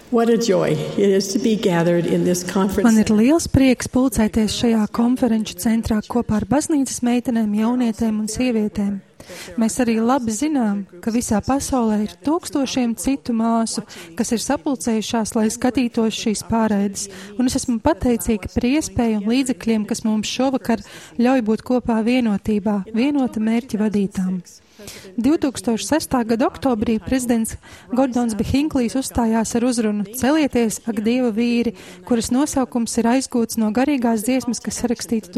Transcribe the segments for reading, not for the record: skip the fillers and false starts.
What a joy it is to be gathered in this conference. Man ir liels prieks pulcēties šajā konferenču centrā kopā ar baznīcas meitenēm, jaunietēm un sievietēm. Mēs arī labi zinām, ka visā pasaulē ir tūkstošiem citu māsu, kas ir sapulcējušās, lai skatītos šīs pārraides, un es esmu pateicīga par iespēju un līdzekļiem, kas mums šovakar ļauj būt kopā vienotībā, vienota mērķa vadītām. 2006. gada oktobrī prezidents Gordons B. Hinklijs uzstājās ar uzrunu "Celieties, ak, Dieva vīri", kuras nosaukums ir aizgūts no garīgās dziesmas, kas sarakstīta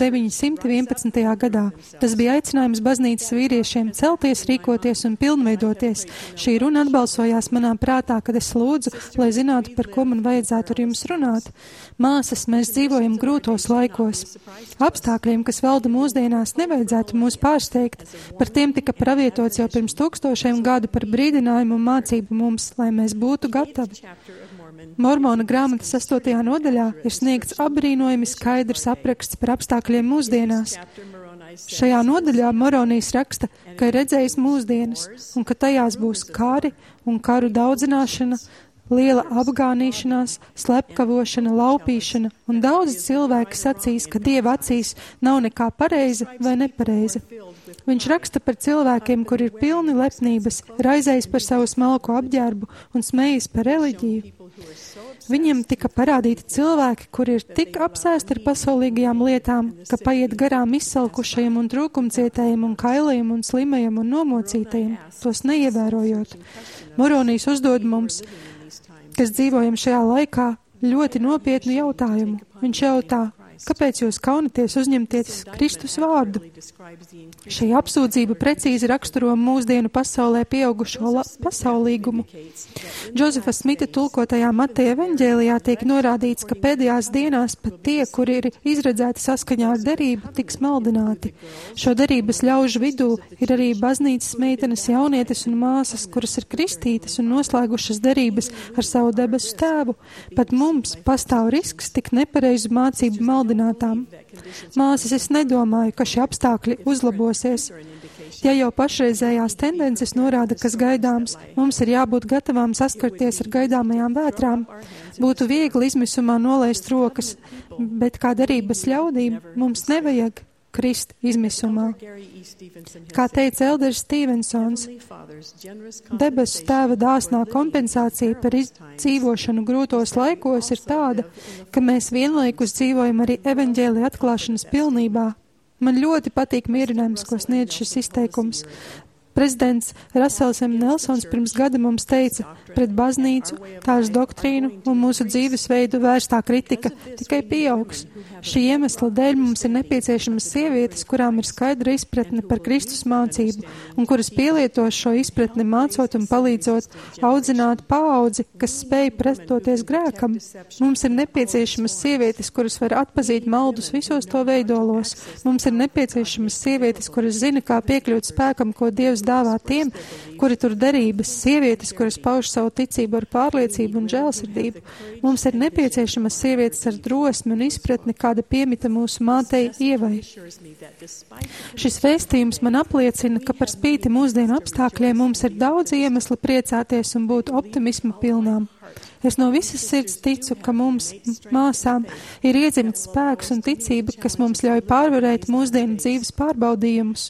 1911. gadā. Tas bija aicinājums baznīcas vīriešiem celties, rīkoties un pilnveidoties. Šī runa atbalsojās manā prātā, kad es lūdzu, lai zinātu, par ko man vajadzētu ar jums runāt. Māsas, mēs dzīvojam grūtos laikos. Apstākļiem, kas valda mūsdienās, nevajadzētu mūs pārsteigt. Par tiem tika pravietots jau pirms 1000 gadu par brīdinājumu un mācību mums, lai mēs būtu gatavi. Mormona grāmatas 8. nodaļā ir sniegts apbrīnojami skaidrs apraksts par apstākļiem mūsdienās. Šajā nodaļā Moronijs raksta, ka ir redzējis mūsdienas un ka tajās būs kari un karu daudzināšana, liela apgānīšanās, slepkavošana, laupīšana, un daudz cilvēki sacīs, ka Dieva acīs nav nekā pareiza vai nepareiza. Viņš raksta par cilvēkiem, kur ir pilni lepnības, raizējas par savu smalko apģērbu un smējas par reliģiju. Viņiem tika parādīti cilvēki, kuri ir tik apsēsti ar pasaulīgajām lietām, ka paiet garām izsalkušajiem un trūkumcietējiem un kailajiem un slimajiem un nomocītajiem, tos neievērojot. Moronijs uzdod mums, kas dzīvojam šajā laikā, ļoti nopietnu jautājumu. Viņš jautā, kāpēc jūs kaunaties uzņemties Kristus vārdu? Šī apsūdzība precīzi raksturo mūsdienu pasaulē pieaugušo pasaulīgumu. Džozefa Smita tulkotajā Mateja evaņģēlijā tiek norādīts, ka pēdējās dienās pat tie, kuri ir izredzēti saskaņā ar derību, tiks maldināti. Šo derības ļaužu vidū ir arī baznīcas meitenes, jaunietes un māsas, kuras ir kristītas un noslēgušas derības ar savu debesu tēvu. Pat mums pastāv risks tik nepareizu mācību maldinātām. Māsas, es nedomāju, ka šie apstākļi uzlabosies. Ja jau pašreizējās tendences norāda, kas gaidāms, mums ir jābūt gatavām saskarties ar gaidāmajām vētrām. Būtu viegli izmisumā nolaist rokas, bet kā derības ļaudīm mums nevajag krist izmisumā. Kā teica Elders Stevensons, debesu tēva dāsnā kompensācija par dzīvošanu grūtos laikos ir tāda, ka mēs vienlaikus dzīvojam arī evaņģēlija atklāšanas pilnībā. Man ļoti patīk mierinājums, ko sniedz šis izteikums. Prezidents Rasels M. Nelsons pirms gada mums teica, pret baznīcu, tās doktrīnu un mūsu dzīvesveidu vērstā kritika tikai pieaugs. Šī iemesla dēļ mums ir nepieciešamas sievietes, kurām ir skaidra izpratne par Kristus mācību un kuras pielietos šo izpratni mācot un palīdzot audzināt paudzi, kas spēj pretoties grēkam. Mums ir nepieciešamas sievietes, kuras var atpazīt maldus visos to veidolos. Mums ir nepieciešamas sievietes, kuras zina, kā piekļūt spēkam, ko Dievs dāvā tiem, kuri tur derības, sievietes, kuras pauž savu ticību ar pārliecību un žēlsirdību. Mums ir nepieciešamas sievietes ar drosmi un izpratni, kāda piemita mūsu mātei Ievai. Šis vēstījums man apliecina, ka par spīti mūsdienu apstākļiem mums ir daudz iemesli priecāties un būt optimisma pilnām. Es no visas sirds ticu, ka mums, māsām, ir iedzimts spēks un ticība, kas mums ļauj pārvarēt mūsdienu dzīves pārbaudījumus.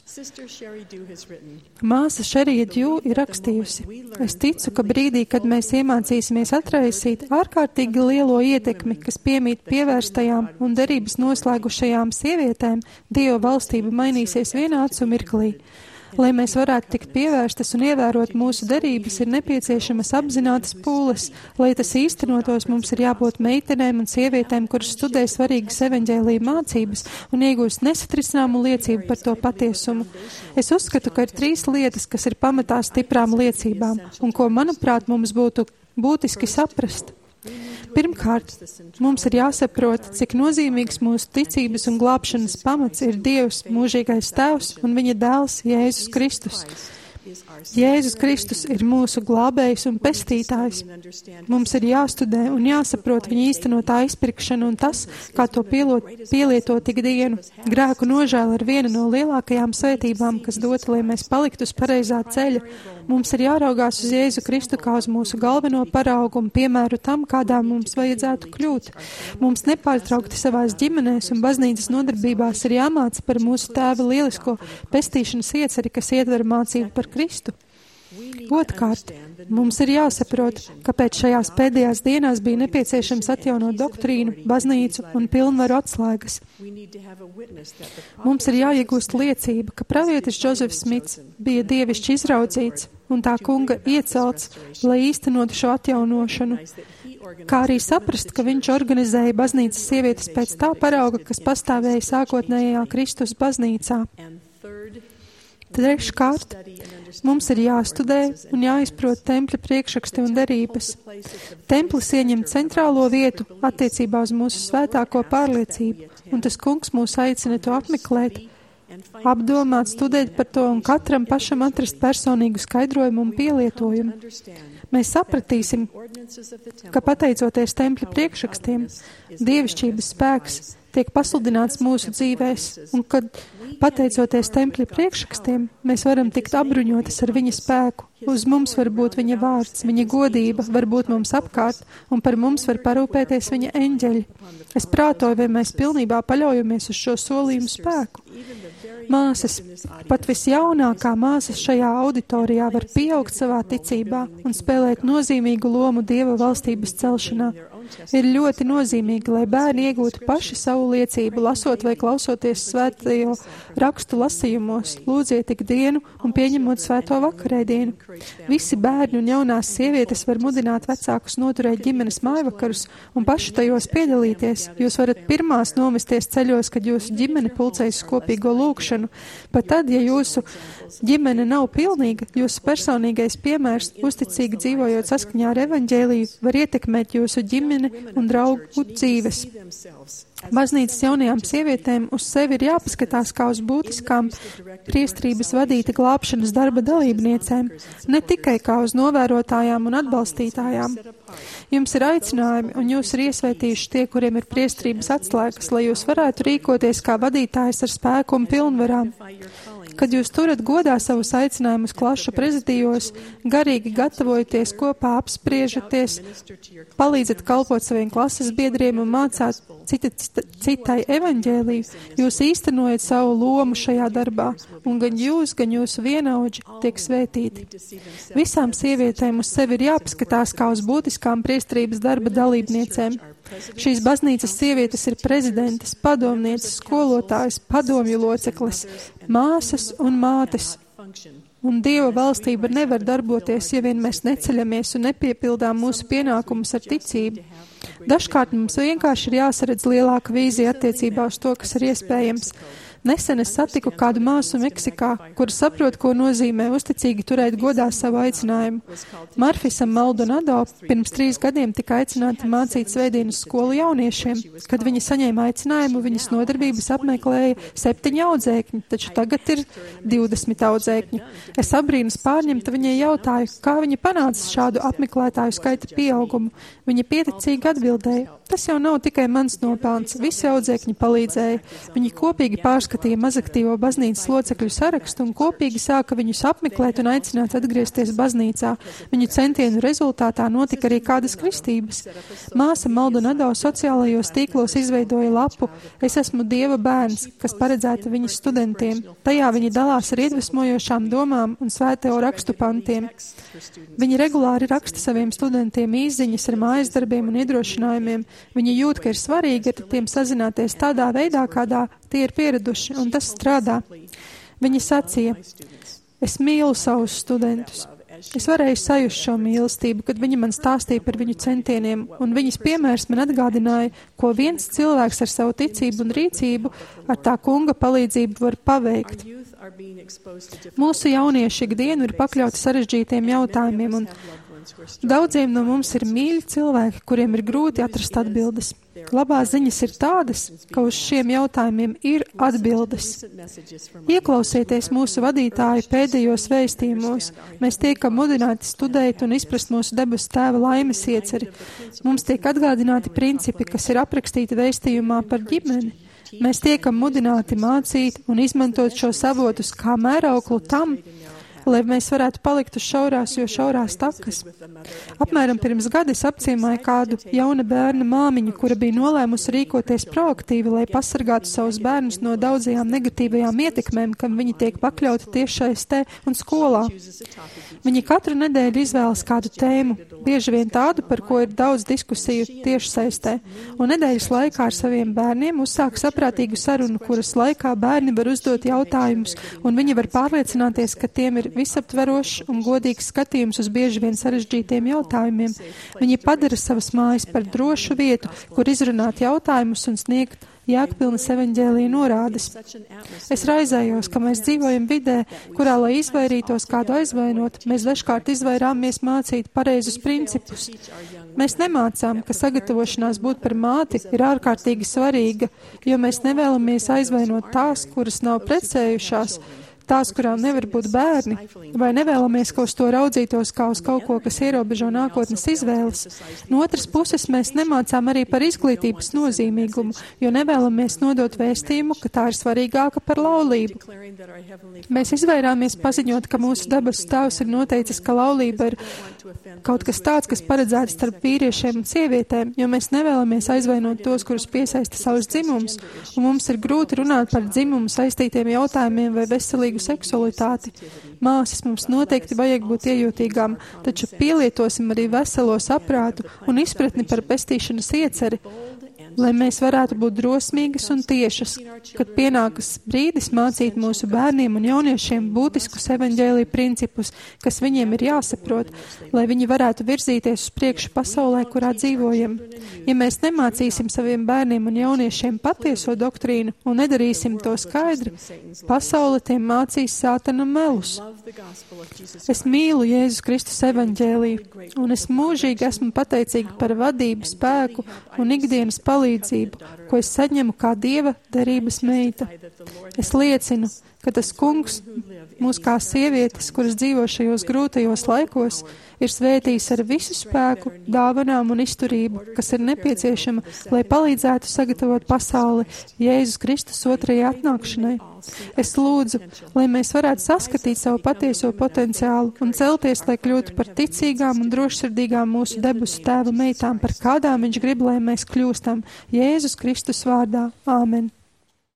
Māsa Šerija Dju ir rakstījusi, es ticu, ka brīdī, kad mēs iemācīsimies atraisīt ārkārtīgi lielo ietekmi, kas piemīt pievērstajām un derības noslēgušajām sievietēm, Dieva valstība mainīsies vienā acu mirklī. Lai mēs varētu tikt pievērstas un ievērot mūsu derības, ir nepieciešamas apzinātas pūles. Lai tas īstenotos, mums ir jābūt meitenēm un sievietēm, kuras studē svarīgas evaņģēlija mācības un iegūst nesatrisināmu liecību par to patiesumu. Es uzskatu, ka ir 3 lietas, kas ir pamatā stiprām liecībām un ko, manuprāt, mums būtu būtiski saprast. Pirmkārt, mums ir jāsaprot, cik nozīmīgs mūsu ticības un glābšanas pamats ir Dievs, mūžīgais Tēvs un viņa dēls Jēzus Kristus. Jēzus Kristus ir mūsu glābējs un pestītājs. Mums ir jāstudē un jāsaprot viņa īstenotā izpirkšana un tas, kā to pielietot ikdienu. Grēku nožēla ir viena no lielākajām svētībām, kas dota, lai mēs paliktu uz pareizā ceļa. Mums ir jāraugās uz Jēzu Kristu kā uz mūsu galveno paraugu un piemēru tam, kādā mums vajadzētu kļūt. Mums nepārtraukti savās ģimenēs un baznīcas nodarbībās ir jāmāca par mūsu tēva lielisko pestīšanas ieceri, kas ietver mācību par Kristu. Otrkārt, mums ir jāsaprot, kāpēc šajās pēdējās dienās bija nepieciešams atjaunot doktrīnu, baznīcu un pilnvaru atslēgas. Mums ir jāiegūst liecība, ka pravietis Džozefs Smits bija dievišķi izraudzīts un tā kunga iecelts, lai īstenotu šo atjaunošanu, kā arī saprast, ka viņš organizēja baznīcas sievietes pēc tā parauga, kas pastāvēja sākotnējā Kristus baznīcā. Treškārt, mums ir jāstudē un jāizprot tempļa priekšraksti un derības. Templis ieņem centrālo vietu attiecībā uz mūsu svētāko pārliecību, un tas kungs mūs aicina to apmeklēt, apdomāt, studēt par to un katram pašam atrast personīgu skaidrojumu un pielietojumu. Mēs sapratīsim, ka pateicoties tempļa priekšrakstiem, dievišķības spēks tiek pasludināts mūsu dzīvēs, un kad pateicoties tempļa priekšrakstiem, mēs varam tikt apbruņotas ar viņa spēku. Uz mums var būt viņa vārds, viņa godība var būt mums apkārt, un par mums var parūpēties viņa eņģeļi. Es prātoju, vai mēs pilnībā paļaujamies uz šo solījumu spēku. Māsas, pat visjaunākā māsas šajā auditorijā var pieaugt savā ticībā un spēlēt nozīmīgu lomu Dieva valstības celšanā. Ir ļoti nozīmīgi, lai bērni iegūtu paši savu liecību, lasot vai klausoties svētajo rakstu lasījumos, lūdziet ikdienu un pieņemot svēto vakarēdienu. Visi bērni un jaunās sievietes var mudināt vecākus noturēt ģimenes mājvakarus un paši tajos piedalīties. Jūs varat pirmās nomesties ceļos, kad jūsu ģimene pulcējas kopīgo lūgšanu. Pat tad, ja jūsu ģimene nav pilnīga, jūsu personīgais piemērs, uzticīgi dzīvojot saskaņā ar evaņģēliju, var ietekmēt jūsu ģimeni un draugu dzīves. Baznīcas jaunajām sievietēm uz sevi ir jāpaskatās kā uz būtiskām priestrības vadīta glābšanas darba dalībniecēm, ne tikai kā uz novērotājām un atbalstītājām. Jums ir aicinājumi, un jūs ir iesvētījuši tie, kuriem ir priestrības atslēgas, lai jūs varētu rīkoties kā vadītājs ar spēku un pilnvarām. Kad jūs turat godā savus aicinājumus klašu prezidijos, garīgi gatavojaties kopā, apspriežaties, palīdzat kalpot saviem klases biedriem un mācāt citai evaņģēliju, jūs īstenojat savu lomu šajā darbā, un gan jūs, gan jūsu vienaudži tiek svētīti. Visām sievietēm uz sevi ir jāpaskatās kā uz būtiskām priestrības darba dalībniecēm. Šīs baznīcas sievietes ir prezidentes, padomnieces, skolotājas, padomju locekles, māsas un mātes. Un Dieva valstība nevar darboties, ja vien mēs neceļamies un nepiepildām mūsu pienākumus ar ticību. Dažkārt mums vienkārši ir jāsaredz lielāka vīzija attiecībā uz to, kas ir iespējams. Nesen es satiku kādu māsu Meksikā, kura saprot, ko nozīmē uzticīgi turēt godā savu aicinājumu. Marfisam Maldonado pirms 3 gadiem tika aicināta mācīt svētdienas skolu jauniešiem. Kad viņa saņēma aicinājumu, viņas nodarbības apmeklēja 7 audzēkņi, taču tagad ir 20 audzēkņi. Es abrīnas pārņemta viņai jautāju, kā viņa panāca šādu apmeklētāju skaita pieaugumu. Viņa pieticīgi atbildēja: tas jau nav tikai mans nopelns, visi audzēkņi palīdzēja. Viņi kopīgi pārskatīja mazaktīvo baznīcas locekļu sarakstu un kopīgi sāka viņus apmeklēt un aicināt atgriezties baznīcā. Viņu centienu rezultātā notika arī kādas kristības. Māsa Maldonado sociālajos tīklos izveidoja lapu "Es esmu Dieva bērns", kas paredzēta viņas studentiem. Tajā viņi dalās ar iedvesmojošām domām un svēto rakstu pantiem. Viņi regulāri raksta saviem studentiem īsziņas ar mājas darbiem un iedrošinājumiem. Viņi jūt, ka ir svarīgi ar tiem sazināties tādā veidā, kādā tie ir pieraduši, un tas strādā. Viņi sacīja: es mīlu savus studentus. Es varēju sajust šo mīlestību, kad viņi man stāstīja par viņu centieniem, un viņas piemērs man atgādināja, ko viens cilvēks ar savu ticību un rīcību ar tā kunga palīdzību var paveikt. Mūsu jaunieši ikdienu ir pakļauti sarežģītiem jautājumiem, un Daudziem no mums ir mīļi cilvēki, kuriem ir grūti atrast atbildes. Labās ziņas ir tādas, ka uz šiem jautājumiem ir atbildes. Ieklausieties mūsu vadītāju pēdējos vēstījumos. Mēs tiekam mudināti studēt un izprast mūsu debesu Tēva laimes ieceri. Mums tiek atgādināti principi, kas ir aprakstīti vēstījumā par ģimeni. Mēs tiekam mudināti mācīt un izmantot šos avotus kā mērauklu tam, lai mēs varētu palikt uz šaurās, jo šaurās takas. Apmēram pirms gada es apciemāju kādu jauna bērna māmiņu, kura bija nolēmusi rīkoties proaktīvi, lai pasargātu savus bērnus no daudzajām negatīvajām ietekmēm, kam viņi tiek pakļauti tiešsaistē un skolā. Viņi katru nedēļu izvēlas kādu tēmu, bieži vien tādu, par ko ir daudz diskusiju tiešsaistē, un nedēļas laikā ar saviem bērniem uzsāk saprātīgu sarunu, kuras laikā bērni var uzdot jautājumus, un viņi var pārliecināties, ka tiem ir visaptverošs un godīgs skatījums uz bieži vien sarežģītiem jautājumiem. Viņi padara savas mājas par drošu vietu, kur izrunāt jautājumus un sniegt jēgpilnas evaņģēlija norādes. Es raizējos, ka mēs dzīvojam vidē, kurā, lai izvairītos kādu aizvainot, mēs dažkārt izvairāmies mācīt pareizus principus. Mēs nemācām, ka sagatavošanās būt par māti ir ārkārtīgi svarīga, jo mēs nevēlamies aizvainot tās, kuras nav precējušās, tās, kurām nevar būt bērni, vai nevēlamies, ka uz to raudzītos kā uz kaut ko, kas ierobežo nākotnes izvēles. No otras puses, mēs nemācām arī par izglītības nozīmīgumu, jo nevēlamies nodot vēstījumu, ka tā ir svarīgāka par laulību. Mēs izvairāmies paziņot, ka mūsu debesu Tēvs ir noteicis, ka laulība ir kaut kas tāds, kas paredzēts starp vīriešiem un sievietēm, jo mēs nevēlamies aizvainot tos, kurus piesaista savus dzimumus, un mums ir grūti runāt par dzimumu saistītiem jautājumiem vai veselīgu seksualitāti. Māsas, mums noteikti vajag būt iejūtīgām, taču pielietosim arī veselo saprātu un izpratni par pestīšanas ieceri, lai mēs varētu būt drosmīgas un tiešas, kad pienākas brīdis mācīt mūsu bērniem un jauniešiem būtiskus evaņģēlija principus, kas viņiem ir jāsaprot, lai viņi varētu virzīties uz priekšu pasaulē, kurā dzīvojam. Ja mēs nemācīsim saviem bērniem un jauniešiem patieso doktrīnu un nedarīsim to skaidri, pasaule tiem mācīs sātana melus. Es mīlu Jēzus Kristus evaņģēliju, un es mūžīgi esmu pateicīga par vadību, spēku un ikdienas palīdzību, ko es saņemu kā Dieva derības meita. Es liecinu, ka tas Kungs mūs kā sievietes, kuras dzīvo šajos grūtajos laikos, ir svētījis ar visu spēku, dāvanām un izturību, kas ir nepieciešama, lai palīdzētu sagatavot pasauli Jēzus Kristus otrajai atnākšanai. Es lūdzu, lai mēs varētu saskatīt savu patieso potenciālu un celties, lai kļūtu par ticīgām un drošsirdīgām mūsu debesu Tēva meitām, par kādām Viņš grib, lai mēs kļūstam Jēzus Kristus vārdā. Āmen.